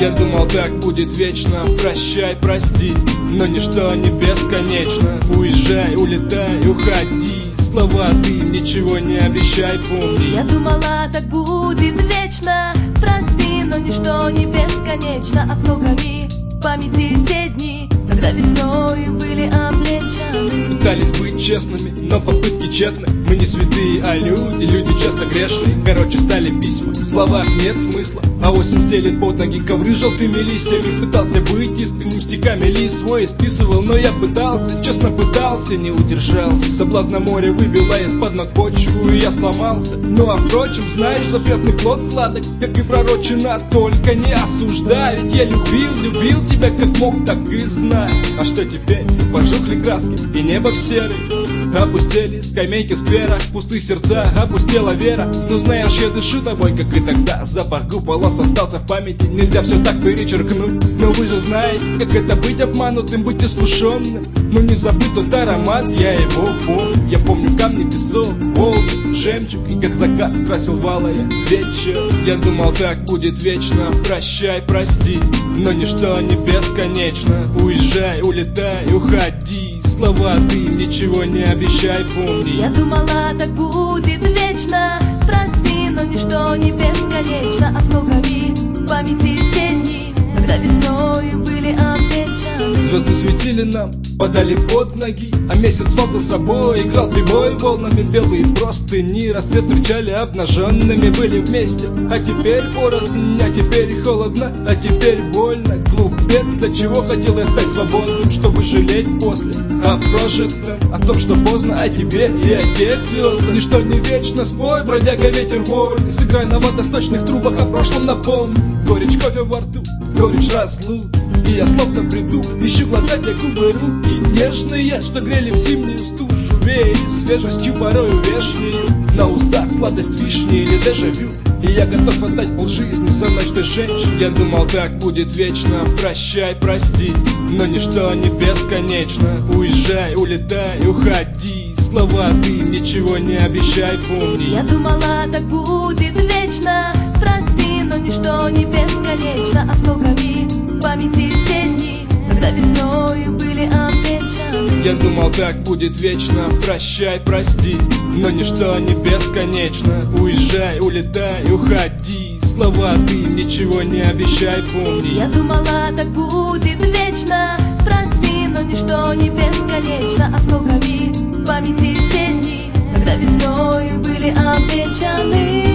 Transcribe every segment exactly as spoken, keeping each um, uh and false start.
Я думал, так будет вечно. Прощай, прости, но ничто не бесконечно. Уезжай, улетай, уходи. Слова ты ничего не обещай, помни. Я думала, так будет вечно. Прости, но ничто не бесконечно. Осколками памяти те дни, когда весною были облечены. Пытались быть честными, но попытки тщетны. Мы не святые, а люди, люди часто грешные. Короче, стали письма, в словах нет смысла. А осень стелит под ноги ковры желтыми листьями. Пытался быть искренним, стихами лист свой исписывал. Но я пытался, честно пытался, не удержался. Соблазна море выбила из-под ног почву, и я сломался. Ну а впрочем, знаешь, запретный плод сладок, как и пророчено, только не осуждай. Ведь я любил, любил тебя как мог, так и знай. А что теперь? Пожухли краски, и небо в серый. Опустели скамейки в скверах, пустые сердца, опустела вера. Ну знаешь, я дышу тобой, как и тогда. Запах губ, волос остался в памяти, нельзя все так перечеркнуть. Но вы же знаете, как это быть обманутым, быть искушенным. Но не забыть тот аромат, я его помню. Я помню камни, песок, волны, жемчуг, и как закат красил валая вечер. Я думал, так будет вечно. Прощай, прости, но ничто не бесконечно. Уезжай, улетай, уходи. Слова ты ничего не обещай, помни. Я думала, так будет вечно. Прости, но ничто не бесконечно. Осколками памяти те дни, когда весною были обещаны. Звезды светили нам, подали под ноги, а месяц звал за собой, играл прибой волнами. Белые простыни, рассвет встречали обнаженными, были вместе. А теперь порознь, а теперь холодно, а теперь больно. Глупец, для чего хотел я стать свободным, чтобы жалеть после о прожитом, о том, что поздно, а тебе и о те звезды. Ничто не вечно, спой, бродяга, ветер вольный. Сыграй на водосточных трубах, о прошлом напомни. Горечь кофе во рту, горечь разлуки, и я словно приду, ищу глаза, где губы, руки нежные, что грели в зимнюю стужу, веяли свежестью, порою вешнею. На устах сладость вишни или дежавю, и я готов отдать полжизни за ночь ты женщин. Я думал, так будет вечно. Прощай, прости, но ничто не бесконечно. Уезжай, улетай, уходи. Слова ты ничего не обещай, помни. Я думала, так будет вечно. Прости, но ничто не бесконечно. Осколками памяти те дни, когда весною были обещаны. Я думал, так будет вечно. Прощай, прости, но ничто не бесконечно. Уезжай, улетай, уходи. Слова ты ничего не обещай, помни. Я думала, так будет вечно. Прости, но ничто не бесконечно. Осколками памяти те дни, когда весною были обещаны.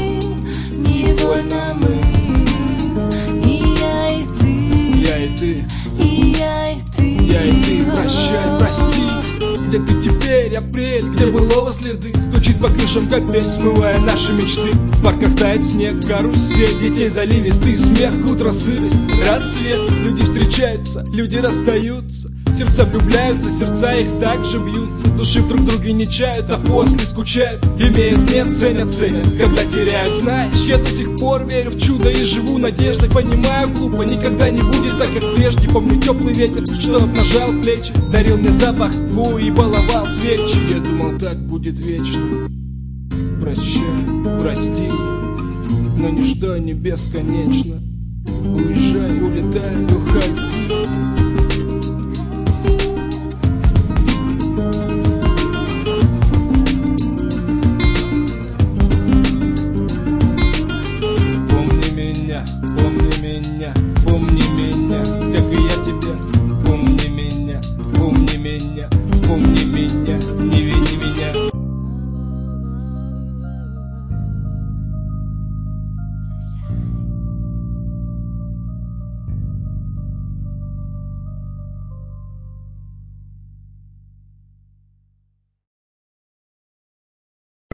Невольно мы, и я, и ты, Я и ты, и я, и ты, я и ты. Прощай, прости. Где ты теперь, апрель, где былого следы? Стучит по крышам капель, смывая наши мечты. В парках тает снег, карусель, детей заливистый смех, утро сырость, рассвет. Люди встречаются, люди расстаются. Сердца влюбляются, сердца их также бьются. Души в друг друге не чают, а после скучают. Имеют, нет, ценят, ценят, когда теряют. Знаешь, я до сих пор верю в чудо и живу надеждой. Понимаю, глупо, никогда не будет так, как прежде. Помню теплый ветер, что обнажал плечи, дарил мне запах твой и баловал свечи. Я думал, так будет вечно. Прощай, прости, но ничто не бесконечно. Уезжай, улетай, уходи. Помни меня, помни